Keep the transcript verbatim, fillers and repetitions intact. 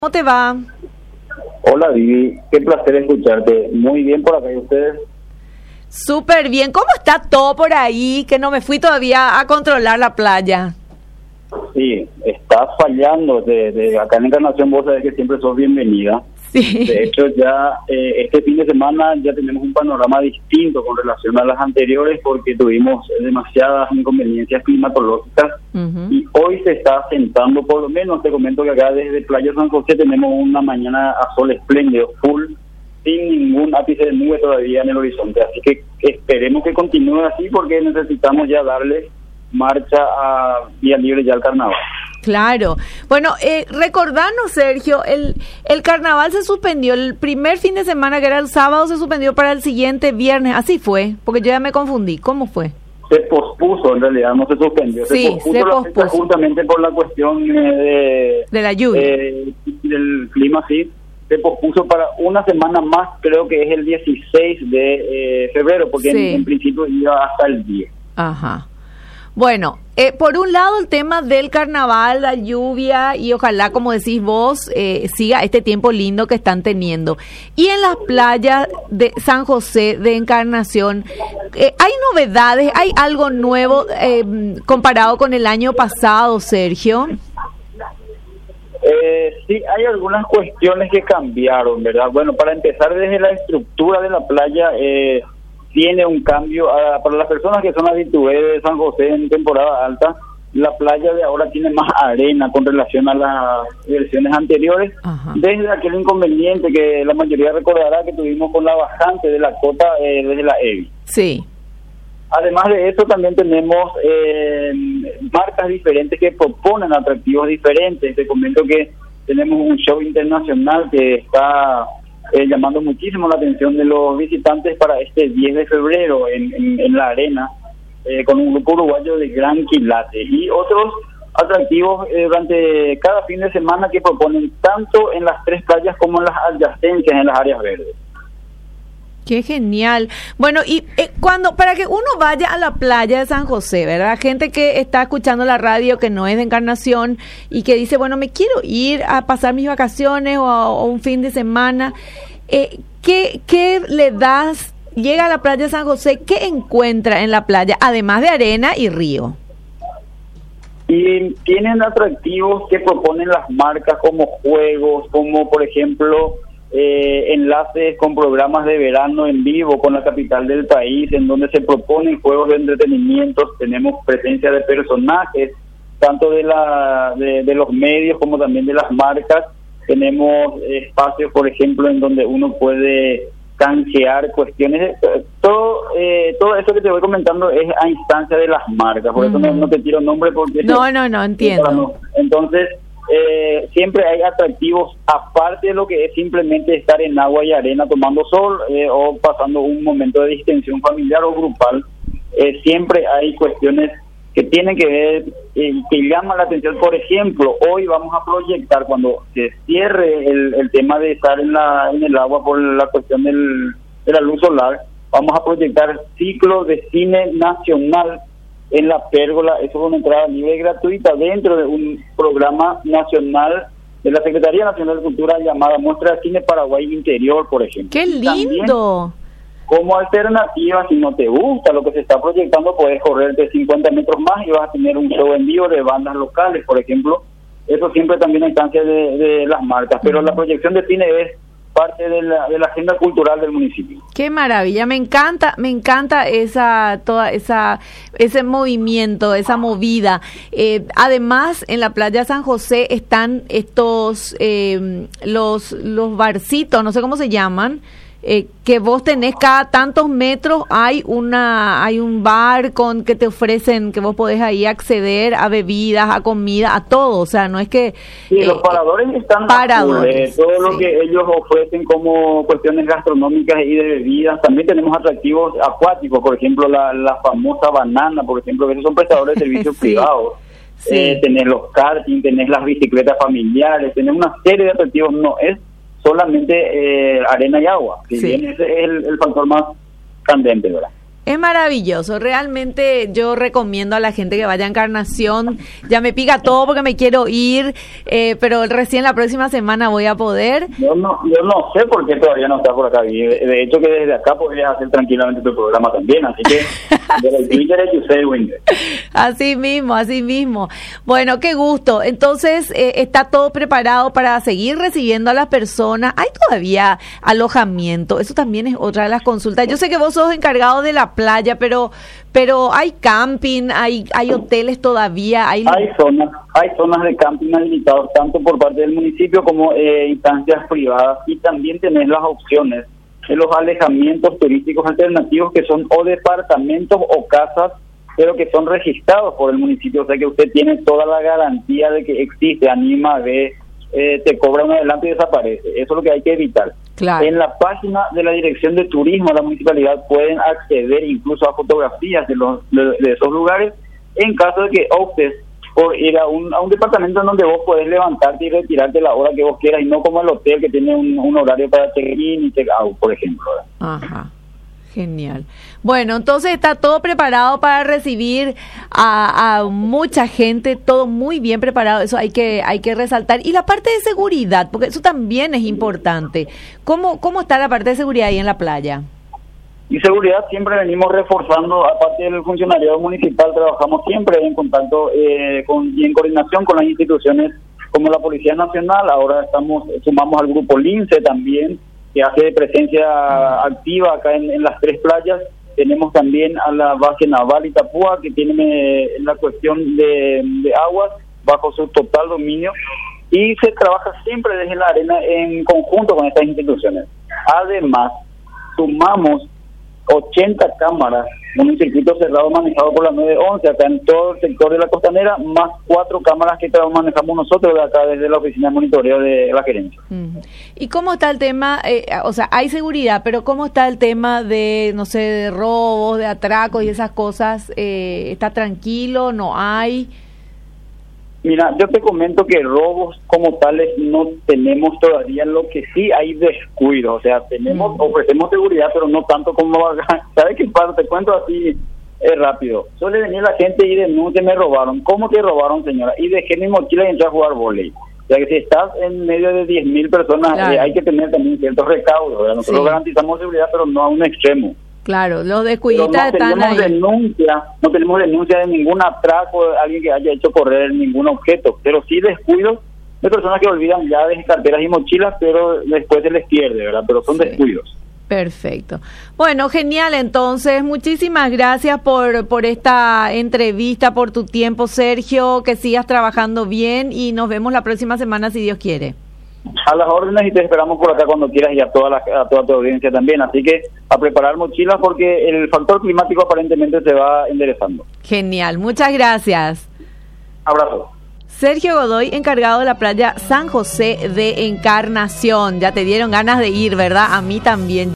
¿Cómo te va? Hola Vivi, qué placer escucharte. Muy bien por acá, ¿y ustedes? Súper bien. ¿Cómo está todo por ahí? Que no me fui todavía a controlar la playa. Sí, estás fallando. De, de acá en Encarnación vos sabés que siempre sos bienvenida. Sí. De hecho, ya eh, este fin de semana ya tenemos un panorama distinto con relación a las anteriores porque tuvimos demasiadas inconveniencias climatológicas. Uh-huh. Y hoy se está asentando, por lo menos te comento que acá desde Playa San José tenemos una mañana a sol espléndido, full, sin ningún ápice de nube todavía en el horizonte. Así que esperemos que continúe así porque necesitamos ya darle marcha a vía libre ya al carnaval. Claro. Bueno, eh, recordanos, Sergio, el, el carnaval se suspendió, el primer fin de semana, que era el sábado, se suspendió para el siguiente viernes. Así fue, porque yo ya me confundí. ¿Cómo fue? Se pospuso, en realidad, no se suspendió. Sí, se pospuso, se la pospuso. fecha justamente por la cuestión eh, de, de la lluvia. Eh, del clima, sí. Se pospuso para una semana más, creo que es el dieciséis de eh, febrero, porque sí. en, en principio iba hasta el diez. Ajá. Bueno, eh, por un lado el tema del carnaval, la lluvia y ojalá, como decís vos, eh, siga este tiempo lindo que están teniendo. Y en las playas de San José de Encarnación, eh, ¿hay novedades? ¿Hay algo nuevo eh, comparado con el año pasado, Sergio? Eh, sí, hay algunas cuestiones que cambiaron, ¿verdad? Bueno, para empezar, desde la estructura de la playa, eh, tiene un cambio. Uh, para las personas que son habituales de San José en temporada alta, la playa de ahora tiene más arena con relación a las versiones anteriores. Ajá. Desde aquel inconveniente que la mayoría recordará que tuvimos con la bajante de la cota eh, desde la E V I. Sí. Además de eso, también tenemos eh, marcas diferentes que proponen atractivos diferentes. Te comento que tenemos un show internacional que está Eh, llamando muchísimo la atención de los visitantes para este diez de febrero en, en, en la arena, eh, con un grupo uruguayo de gran quilate y otros atractivos eh, durante cada fin de semana que proponen tanto en las tres playas como en las adyacencias, en las áreas verdes. Qué genial. Bueno, y eh, cuando para que uno vaya a la playa de San José, ¿verdad? Gente que está escuchando la radio, que no es de Encarnación y que dice, bueno, me quiero ir a pasar mis vacaciones o, a, o un fin de semana. Eh, ¿qué, ¿Qué le das? Llega a la playa de San José, ¿qué encuentra en la playa, además de arena y río? Y tienen atractivos que proponen las marcas como juegos, como por ejemplo... Eh, enlaces con programas de verano en vivo con la capital del país, en donde se proponen juegos de entretenimiento. Tenemos presencia de personajes, tanto de, la, de, de los medios como también de las marcas. Tenemos espacios, por ejemplo, en donde uno puede canjear cuestiones. Todo eh, todo eso que te voy comentando es a instancia de las marcas, por uh-huh. eso no, no te tiro nombre porque... No, no, no, entiendo. Entonces... Eh, siempre hay atractivos aparte de lo que es simplemente estar en agua y arena tomando sol eh, o pasando un momento de distensión familiar o grupal. Eh, siempre hay cuestiones que tienen que ver, eh, que llaman la atención. Por ejemplo, hoy vamos a proyectar, cuando se cierre el, el tema de estar en la en el agua por la cuestión del, de la luz solar, vamos a proyectar ciclos de cine nacional en la Pérgola. Eso es una entrada libre y gratuita dentro de un programa nacional de la Secretaría Nacional de Cultura llamada Muestra de Cine Paraguay Interior, por ejemplo. ¡Qué lindo! También, como alternativa, si no te gusta lo que se está proyectando, puedes correrte cincuenta metros más y vas a tener un show en vivo de bandas locales, por ejemplo. Eso siempre también a instancia de, de las marcas, pero uh-huh. la proyección de cine es parte de la, de la agenda cultural del municipio. Qué maravilla, me encanta, me encanta esa toda esa ese movimiento, esa movida. Eh, además, en la playa San José están estos eh, los los barcitos, no sé cómo se llaman. Eh, que vos tenés cada tantos metros, hay una hay un bar con que te ofrecen, que vos podés ahí acceder a bebidas, a comida, a todo, o sea, no es que... Sí, eh, los paradores están paradores, full, eh, todo sí. lo que ellos ofrecen como cuestiones gastronómicas y de bebidas. También tenemos atractivos acuáticos, por ejemplo, la, la famosa banana, por ejemplo, que esos son prestadores de servicios sí. privados. Sí. Eh, tenés los karting, tenés las bicicletas familiares, tenés una serie de atractivos, no es solamente eh, arena y agua, si sí. bien ese es el, el factor más candente, ¿verdad? Es maravilloso, realmente yo recomiendo a la gente que vaya a Encarnación, ya me pica todo porque me quiero ir, eh, pero recién la próxima semana voy a poder. Yo no yo no sé por qué todavía no estás por acá, y de hecho que desde acá podrías hacer tranquilamente tu programa también, así que desde el Twitter es Yusel Winder. Así mismo, así mismo. Bueno, qué gusto. Entonces, eh, está todo preparado para seguir recibiendo a las personas. ¿Hay todavía alojamiento? Eso también es otra de las consultas. Yo sé que vos sos encargado de la playa, pero pero hay camping, hay hay hoteles todavía, hay hay zonas, hay zonas de camping habilitados tanto por parte del municipio como eh, instancias privadas, y también tenés las opciones de los alojamientos turísticos alternativos que son o departamentos o casas, pero que son registrados por el municipio, o sea que usted tiene toda la garantía de que existe, anima, ve, eh, te cobra un adelanto y desaparece. Eso es lo que hay que evitar. Claro. En la página de la Dirección de Turismo de la municipalidad pueden acceder incluso a fotografías de, los, de, de esos lugares, en caso de que optes por ir a un, a un departamento en donde vos podés levantarte y retirarte a la hora que vos quieras, y no como el hotel que tiene un, un horario para check-in y check-out, por ejemplo. Ajá. Genial. Bueno, entonces está todo preparado para recibir a, a mucha gente, todo muy bien preparado, eso hay que hay que resaltar. Y la parte de seguridad, porque eso también es importante. ¿Cómo, cómo está la parte de seguridad ahí en la playa? Y seguridad siempre venimos reforzando, aparte del funcionariado municipal, trabajamos siempre en contacto eh, con, y en coordinación con las instituciones como la Policía Nacional. Ahora estamos sumamos al grupo Lince también, que hace presencia activa acá en, en las tres playas. Tenemos también a la base naval Itapúa, que tiene eh, la cuestión de, de aguas bajo su total dominio, y se trabaja siempre desde la arena en conjunto con estas instituciones. Además, sumamos ochenta cámaras en un circuito cerrado manejado por la nueve once acá en todo el sector de la costanera, más cuatro cámaras que manejamos nosotros de acá desde la oficina de monitoreo de la gerencia. Uh-huh. ¿Y cómo está el tema? Eh, o sea, hay seguridad, pero ¿cómo está el tema de, no sé, de robos, de atracos y esas cosas? Eh, ¿Está tranquilo? ¿No hay? Mira, yo te comento que robos como tales no tenemos todavía, lo que sí hay descuido, o sea, tenemos, mm. ofrecemos seguridad, pero no tanto como acá. ¿Sabes qué pasa? Te cuento así eh, rápido. Suele venir la gente y denuncia, me robaron. ¿Cómo te robaron, señora? Y dejé mi mochila y entré a jugar vóley. O sea, que si estás en medio de diez mil personas, claro. eh, hay que tener también ciertos recaudos, ¿verdad? Nosotros sí. garantizamos seguridad, pero no a un extremo. Claro, los descuiditas no están ahí. Denuncia, no tenemos denuncia de ningún atraco de alguien que haya hecho correr ningún objeto, pero sí descuidos de personas que olvidan llaves, carteras y mochilas, pero después se les pierde, ¿verdad? Pero son sí. descuidos. Perfecto. Bueno, genial, entonces, muchísimas gracias por, por esta entrevista, por tu tiempo, Sergio, que sigas trabajando bien y nos vemos la próxima semana si Dios quiere. A las órdenes, y te esperamos por acá cuando quieras, y a toda la, a toda tu audiencia también, así que a preparar mochilas porque el factor climático aparentemente se va enderezando. Genial, muchas gracias. Abrazo. Sergio Godoy, encargado de la playa San José de Encarnación. Ya te dieron ganas de ir, ¿verdad? A mí también.